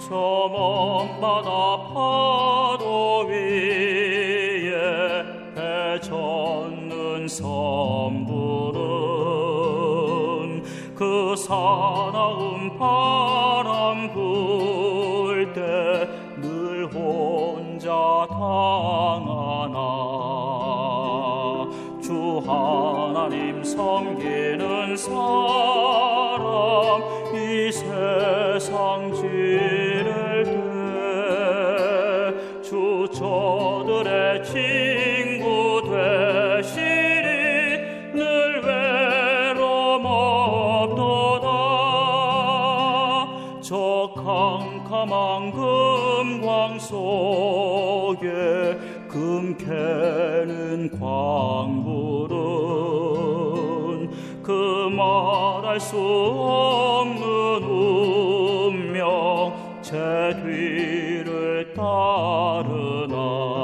저 먼 바다 파도 위에 배 젓는 섬부른 그 사나운 바람 불 때 늘 혼자 당하나 주 하나님 섬기는 사람 이 세상 지를 때 주 저들의 친구 되시리 늘 외로움 없도다 저 캄캄한 금광 속에 금 캐는 광불은 그 말할 수 없는 운명 제 뒤를 따르나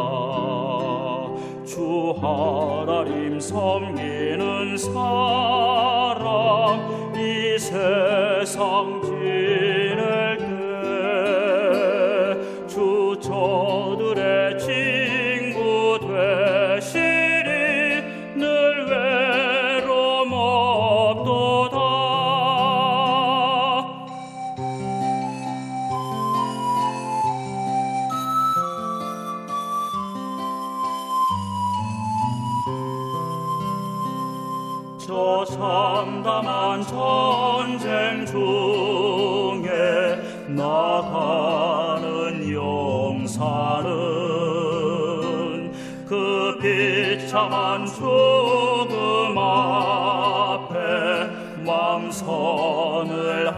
주 하나님 섬기는 사람 이 세상 지낼 때 주 저들의 친구 되시리 늘 외로움 없도다 저 참담한 전쟁 중에 나가는 용사는 그 비참한 죽음 앞에 왕선을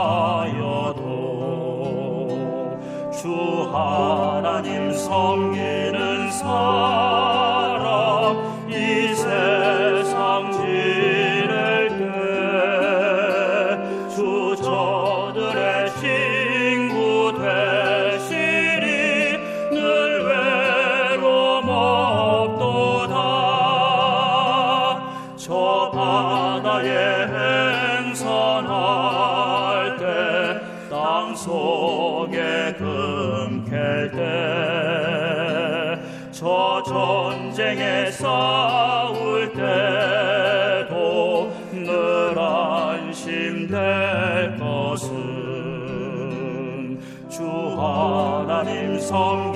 하여도 주 하나님 섬기는 사람 이 세상 지낼 때 주 저들의 친구 되시리 늘 외로움 없도다 저 바다에 행선할 때 땅속에 금 캘 때 저 전쟁에 싸울 때도 늘 안심될 것은 주 하나님 섬